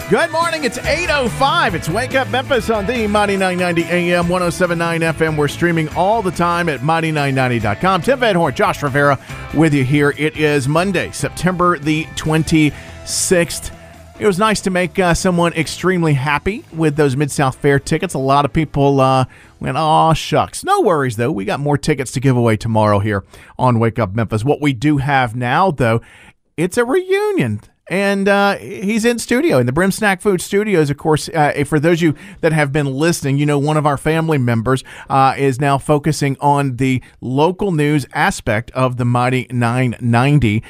Good morning. It's 8:05. It's Wake Up Memphis on the Mighty 990 AM, 107.9 FM. We're streaming all the time at mighty990.com. Tim Van Horn, Josh Rivera with you here. It is Monday, September the 26th. It was nice to make someone extremely happy with those Mid-South Fair tickets. A lot of people went, "Aw, shucks." No worries, though. We got more tickets to give away tomorrow here on Wake Up Memphis. What we do have now, though, it's a reunion. And he's in studio in the Brim Snack Food Studios. Of course, for those of you that have been listening, you know one of our family members is now focusing on the local news aspect of the Mighty 990.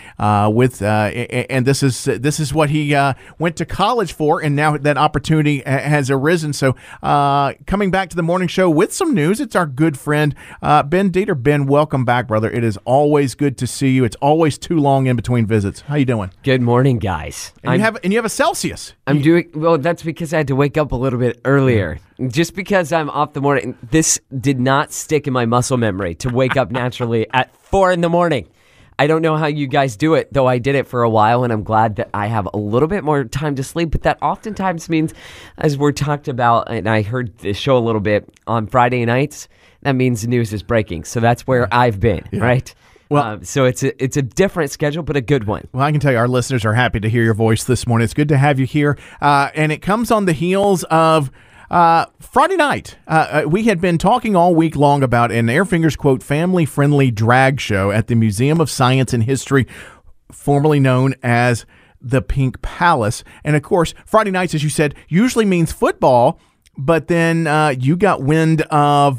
And this is what he went to college for, and now that opportunity has arisen. So coming back to the morning show with some news, it's our good friend Ben Dieter. Ben, welcome back, brother. It is always good to see you. It's always too long in between visits. How you doing? Good morning, guys. And you have a Celsius. I'm doing well. That's because I had to wake up a little bit earlier. Just because I'm off the morning. This did not stick in my muscle memory to wake up naturally at 4 a.m. I don't know how you guys do it, though I did it for a while, and I'm glad that I have a little bit more time to sleep. But that oftentimes means, as we're talked about, and I heard this show a little bit on Friday nights, that means the news is breaking. So that's where I've been, right? Well, so it's a different schedule, but a good one. Well, I can tell you our listeners are happy to hear your voice this morning. It's good to have you here. And it comes on the heels of Friday night. We had been talking all week long about an Air Fingers, quote, family-friendly drag show at the Museum of Science and History, formerly known as the Pink Palace. And, of course, Friday nights, as you said, usually means football. But then you got wind of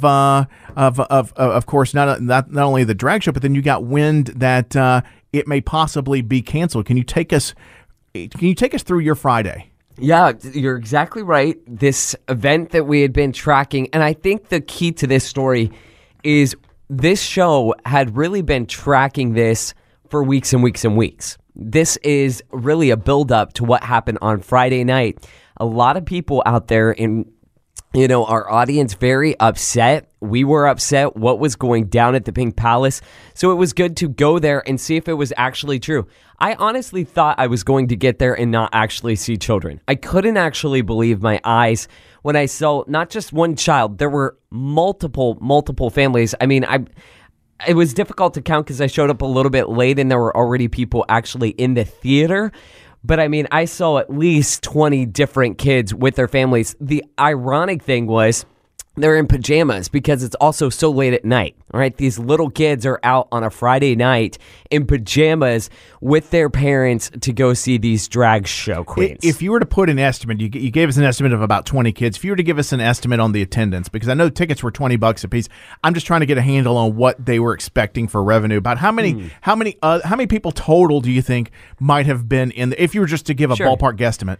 course, not only the drag show, but then you got wind that it may possibly be canceled. Can you take us through your Friday? Yeah, you're exactly right. This event that we had been tracking, and I think the key to this story is this show had really been tracking this for weeks and weeks and weeks. This is really a build-up to what happened on Friday night. A lot of people out there in our audience very upset. We were upset what was going down at the Pink Palace. So it was good to go there and see if it was actually true. I honestly thought I was going to get there and not actually see children. I couldn't actually believe my eyes when I saw not just one child. There were multiple families. I mean, it was difficult to count because I showed up a little bit late and there were already people actually in the theater. But I mean, I saw at least 20 different kids with their families. The ironic thing was they're in pajamas because it's also so late at night, right? These little kids are out on a Friday night in pajamas with their parents to go see these drag show queens. If you were to put an estimate, you gave us an estimate of about 20 kids. If you were to give us an estimate on the attendance, because I know tickets were $20 a piece, I'm just trying to get a handle on what they were expecting for revenue. About how many people total do you think might have been in? If you were just to give a ballpark guesstimate,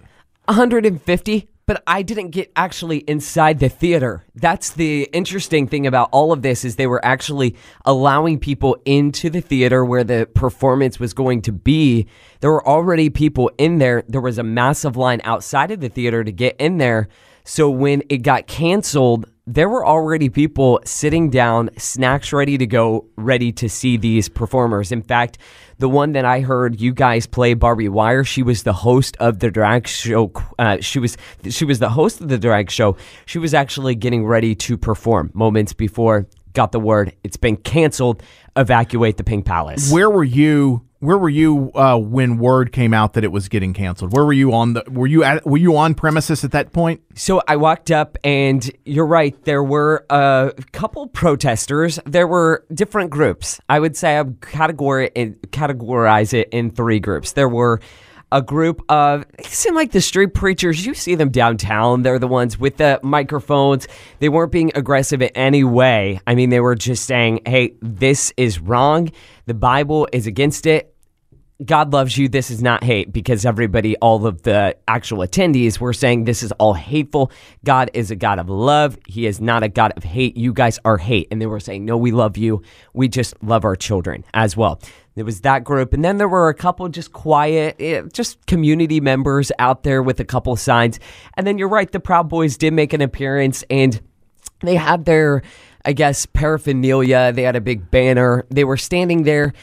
150. But I didn't get actually inside the theater. That's the interesting thing about all of this is they were actually allowing people into the theater where the performance was going to be. There were already people in there. There was a massive line outside of the theater to get in there. So when it got canceled, there were already people sitting down, snacks ready to go, ready to see these performers. In fact, the one that I heard you guys play, Barbie Wire, she was the host of the drag show. She was the host of the drag show. She was actually getting ready to perform moments before got the word it's been canceled. Evacuate the Pink Palace. Where were you when word came out that it was getting canceled? Where were you were you on premises at that point? So I walked up, and you're right. There were a couple protesters. There were different groups. I would say I would categorize it in 3 groups. There were a group of, they seem like the street preachers. You see them downtown. They're the ones with the microphones. They weren't being aggressive in any way. I mean, they were just saying, hey, this is wrong. The Bible is against it. God loves you. This is not hate, because everybody, all of the actual attendees were saying this is all hateful. God is a God of love. He is not a God of hate. You guys are hate. And they were saying, no, we love you. We just love our children as well. There was that group. And then there were a couple just quiet, just community members out there with a couple of signs. And then you're right, the Proud Boys did make an appearance, and they had their, I guess, paraphernalia. They had a big banner. They were standing there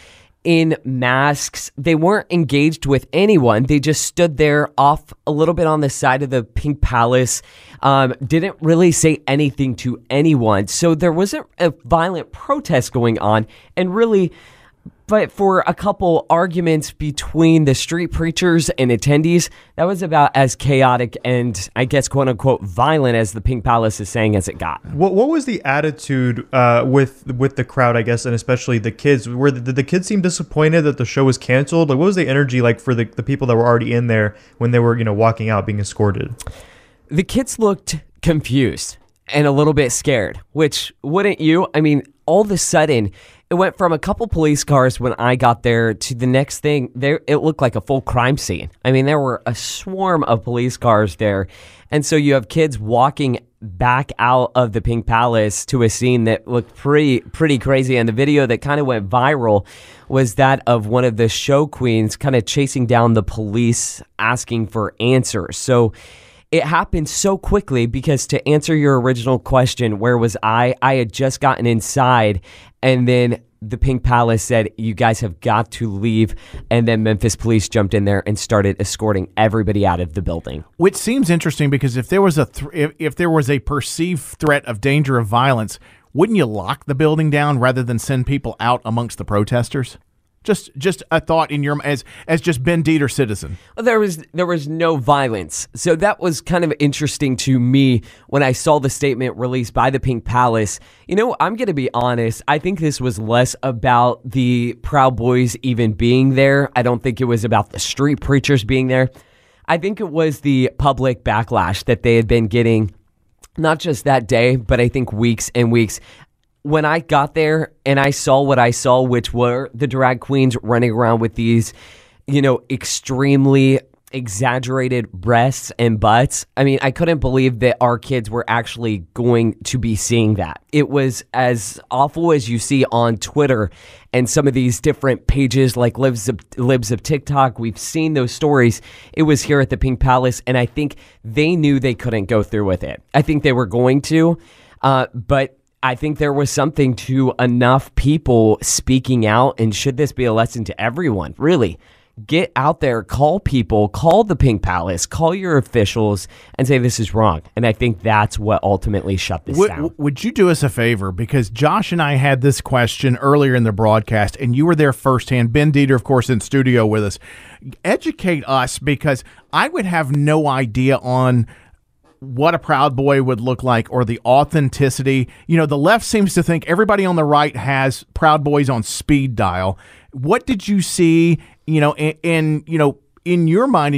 in masks. They weren't engaged with anyone. They just stood there off a little bit on the side of the Pink Palace, didn't really say anything to anyone. So there wasn't a violent protest going on. And really, but for a couple arguments between the street preachers and attendees, that was about as chaotic and, I guess, quote unquote, violent as the Pink Palace is saying as it got. What was the attitude with the crowd, I guess, and especially the kids? Did the kids seem disappointed that the show was canceled? Like, what was the energy like for the people that were already in there when they were, walking out, being escorted? The kids looked confused and a little bit scared, which wouldn't you? I mean, all of a sudden, it went from a couple police cars when I got there to the next thing. There, it looked like a full crime scene. I mean, there were a swarm of police cars there. And so you have kids walking back out of the Pink Palace to a scene that looked pretty crazy. And the video that kind of went viral was that of one of the show queens kind of chasing down the police asking for answers. So it happened so quickly because, to answer your original question, where was I? I had just gotten inside, and then the Pink Palace said, you guys have got to leave. And then Memphis police jumped in there and started escorting everybody out of the building. Which seems interesting because if there was if there was a perceived threat of danger of violence, wouldn't you lock the building down rather than send people out amongst the protesters? Just a thought in your as just Ben Dieter citizen. There was no violence. So that was kind of interesting to me when I saw the statement released by the Pink Palace. I'm going to be honest. I think this was less about the Proud Boys even being there. I don't think it was about the street preachers being there. I think it was the public backlash that they had been getting, not just that day, but I think weeks and weeks. When I got there and I saw what I saw, which were the drag queens running around with these, extremely exaggerated breasts and butts. I mean, I couldn't believe that our kids were actually going to be seeing that. It was as awful as you see on Twitter and some of these different pages like Libs of TikTok. We've seen those stories. It was here at the Pink Palace, and I think they knew they couldn't go through with it. I think they were going to, but I think there was something to enough people speaking out, and should this be a lesson to everyone? Really, get out there, call people, call the Pink Palace, call your officials, and say this is wrong. And I think that's what ultimately shut this down. Would you do us a favor? Because Josh and I had this question earlier in the broadcast, and you were there firsthand. Ben Dieter, of course, in studio with us. Educate us, because I would have no idea on what a Proud Boy would look like or the authenticity. The left seems to think everybody on the right has Proud Boys on speed dial. What did you see, in your mind,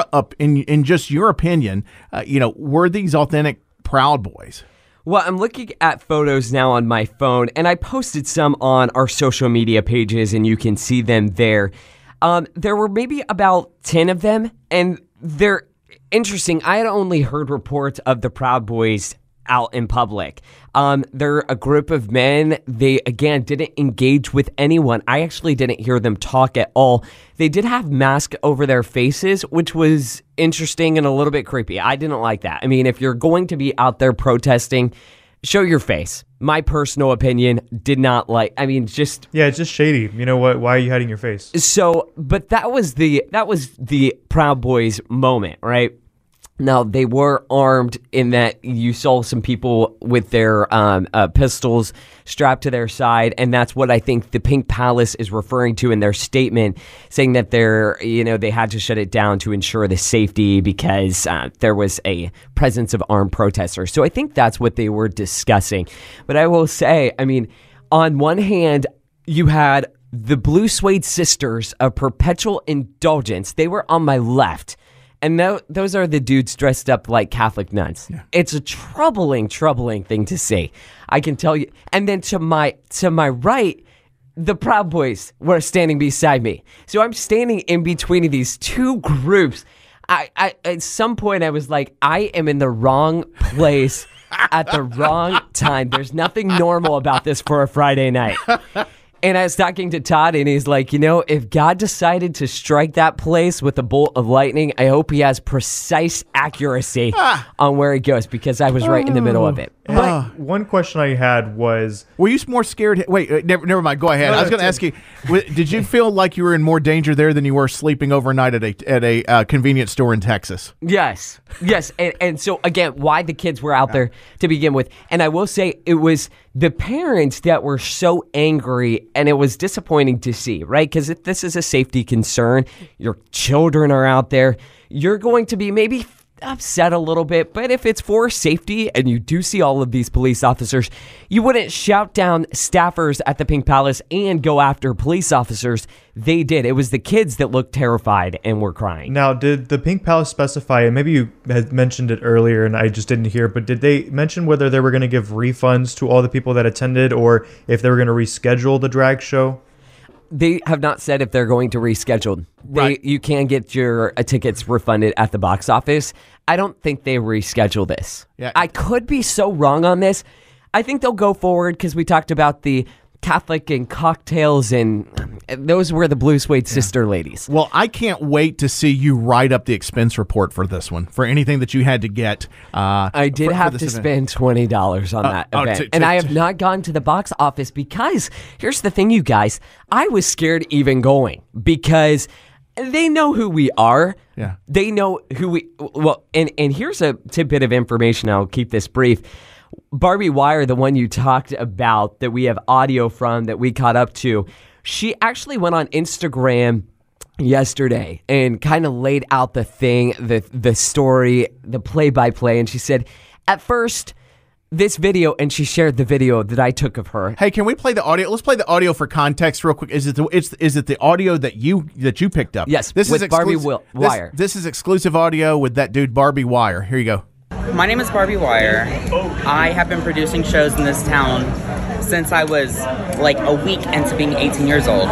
in just your opinion, were these authentic Proud Boys? Well, I'm looking at photos now on my phone, and I posted some on our social media pages, and you can see them there. There were maybe about 10 of them, and they're interesting. I had only heard reports of the Proud Boys out in public. They're a group of men. They, again, didn't engage with anyone. I actually didn't hear them talk at all. They did have masks over their faces, which was interesting and a little bit creepy. I didn't like that. I mean, if you're going to be out there protesting, show your face. My personal opinion, did not like. I mean, just yeah, it's just shady. You know what? Why are you hiding your face? So, but that was the Proud Boys moment, right? Now, they were armed in that you saw some people with their pistols strapped to their side, and that's what I think the Pink Palace is referring to in their statement, saying that they had to shut it down to ensure the safety because there was a presence of armed protesters. So I think that's what they were discussing. But I will say, I mean, on one hand, you had the Blue Suede Sisters of Perpetual Indulgence. They were on my left. And those are the dudes dressed up like Catholic nuns. Yeah. It's a troubling thing to see. I can tell you. And then to my right, the Proud Boys were standing beside me. So I'm standing in between of these two groups. I at some point I was like, I am in the wrong place at the wrong time. There's nothing normal about this for a Friday night. And I was talking to Todd, and he's like, if God decided to strike that place with a bolt of lightning, I hope he has precise accuracy on where he goes, because I was right in the middle of it. But One question I had was, were you more scared? Wait, never mind. Go ahead. I was going to ask you, did you feel like you were in more danger there than you were sleeping overnight at a convenience store in Texas? Yes. And so, again, why the kids were out there to begin with. And I will say it was the parents that were so angry, and it was disappointing to see, right? Because if this is a safety concern, your children are out there, you're going to be maybe upset a little bit, but if it's for safety and you do see all of these police officers, you wouldn't shout down staffers at the Pink Palace and go after police officers. They did. It was the kids that looked terrified and were crying. now, did the Pink Palace specify, and maybe you had mentioned it earlier and I just didn't hear, but did they mention whether they were going to give refunds to all the people that attended, or if they were going to reschedule the drag show? They have not said if they're going to reschedule. Right. You can get your tickets refunded at the box office. I don't think they reschedule this. Yeah. I could be so wrong on this. I think they'll go forward because we talked about the Catholic and cocktails, and those were the Blue Suede Sister ladies. Well, I can't wait to see you write up the expense report for this one, for anything that you had to get. I did have to spend $20 on that event. And I have not gone to the box office because, here's the thing, you guys, I was scared even going because they know who we are. Yeah. They know who we, well, and here's a tidbit of information. I'll keep this brief. Barbie Wire, the one you talked about that we have audio from that we caught up to, she actually went on Instagram yesterday and kind of laid out the thing, the story, the play-by-play, and she said, at first, this video, and she shared the video that I took of her. Hey, can we play the audio? Let's play the audio for context real quick. Is it the audio that you picked up? Yes, this with is Barbie Wire. This is exclusive audio with that dude Barbie Wire. Here you go. My name is Barbie Wire. I have been producing shows in this town since I was like a week into being 18 years old.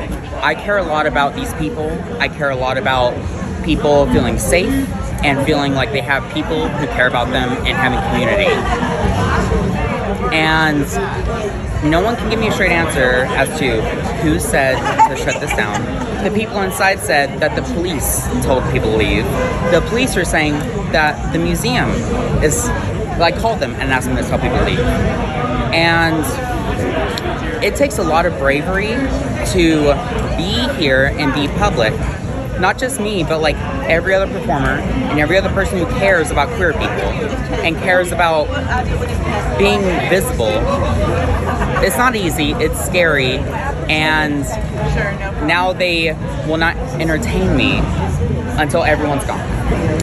I care a lot about these people. I care a lot about people feeling safe and feeling like they have people who care about them and having community. And no one can give me a straight answer as to who said to shut this down. The people inside said that the police told people to leave. The police are saying that the museum is, I called them and asked them to tell people to leave. And it takes a lot of bravery to be here and be public. Not just me, but like every other performer and every other person who cares about queer people and cares about being visible. It's not easy, it's scary, and now they will not entertain me until everyone's gone.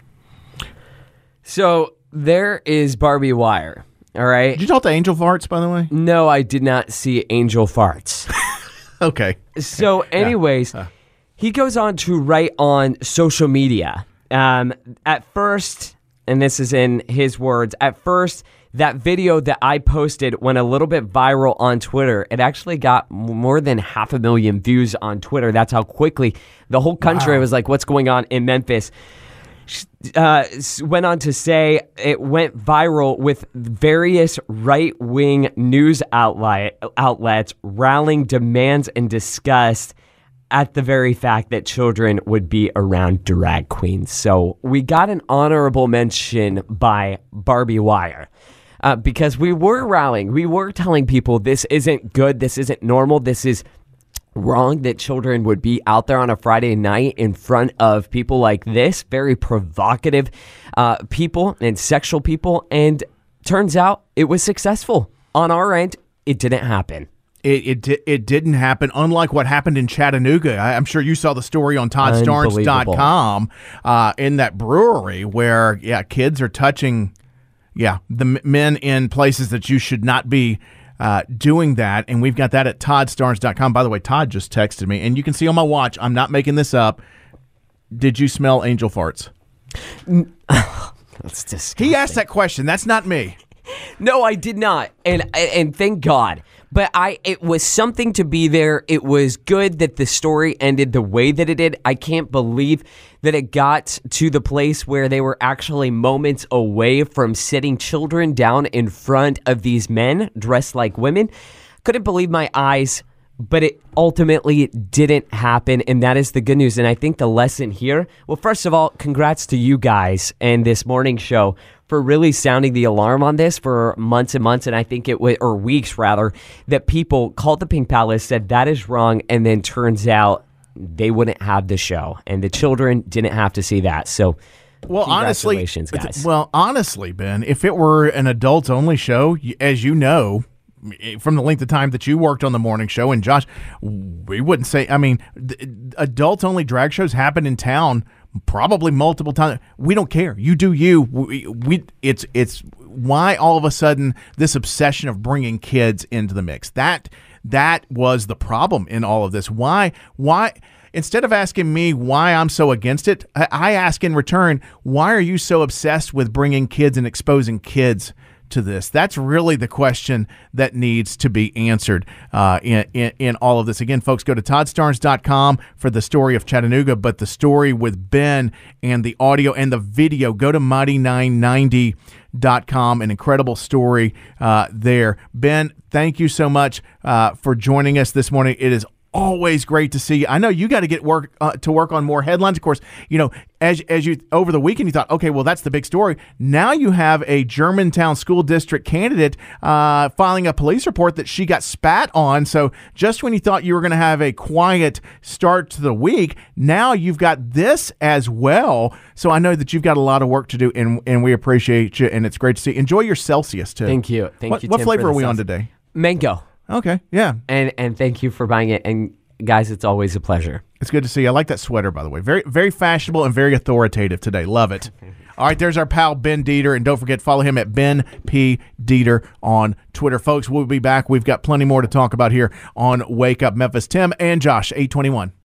So there is Barbie Wire, all right? Did you talk to Angel Farts, by the way? No, I did not see Angel Farts. Okay. So anyways, he goes on to write on social media. At first, and this is in his words, at first, that video that I posted went a little bit viral on Twitter. It actually got more than 500,000 views on Twitter. That's how quickly the whole country was like, what's going on in Memphis? Went on to say it went viral with various right-wing news outlets rallying demands and disgust at the very fact that children would be around drag queens. So we got an honorable mention by Barbie Wire. Because we were rallying, we were telling people this isn't good, this isn't normal, this is wrong that children would be out there on a Friday night in front of people like this, very provocative people and sexual people, and turns out it was successful. On our end, it didn't happen. It didn't happen, unlike what happened in Chattanooga. I'm sure you saw the story on ToddStarnes.com in that brewery where, kids are touching, the men in places that you should not be doing that. And we've got that at ToddStarnes.com. By the way, Todd just texted me, and you can see on my watch, I'm not making this up. Did you smell angel farts? That's disgusting. He asked that question. That's not me. No, I did not. And thank God. But it was something to be there. It was good that the story ended the way that it did. I can't believe that it got to the place where they were actually moments away from sitting children down in front of these men dressed like women. Couldn't believe my eyes but it ultimately didn't happen, and that is the good news. And I think the lesson here, well, first of all, congrats to you guys and this morning show for really sounding the alarm on this for months and months, and I think it was, or weeks rather, that people called the Pink Palace, said that is wrong, and then turns out they wouldn't have the show, and the children didn't have to see that. So well, congratulations, guys. Well, honestly, Ben, if it were an adults-only show, as you know, from the length of time that you worked on the morning show, and Josh, we wouldn't say, I mean, adults-only drag shows happen in town probably multiple times. We don't care. You do you. It's why all of a sudden this obsession of bringing kids into the mix. That was the problem in all of this. Why? Instead of asking me why I'm so against it, I ask in return, why are you so obsessed with bringing kids and exposing kids to this? That's really the question that needs to be answered in all of this. Again, folks, go to toddstarnes.com for the story of Chattanooga, but the story with Ben and the audio and the video, go to mighty990.com. An incredible story there. Ben, thank you so much for joining us this morning. It is always great to see you. I know you got to get to work on more headlines. Of course, you know, as you over the weekend, you thought, okay, well, that's the big story. Now you have a Germantown school district candidate filing a police report that she got spat on. So just when you thought you were going to have a quiet start to the week, now you've got this as well. So I know that you've got a lot of work to do, and we appreciate you, and it's great to see. Enjoy your Celsius too. Thank you. What Tim, flavor are we on today? Mango. Okay, yeah. And thank you for buying it. And guys, it's always a pleasure. It's good to see you. I like that sweater, by the way. Very, very fashionable and very authoritative today. Love it. All right, there's our pal Ben Dieter, and don't forget, follow him at Ben P. Dieter on Twitter. Folks, we'll be back. We've got plenty more to talk about here on Wake Up Memphis. Tim and Josh, 821.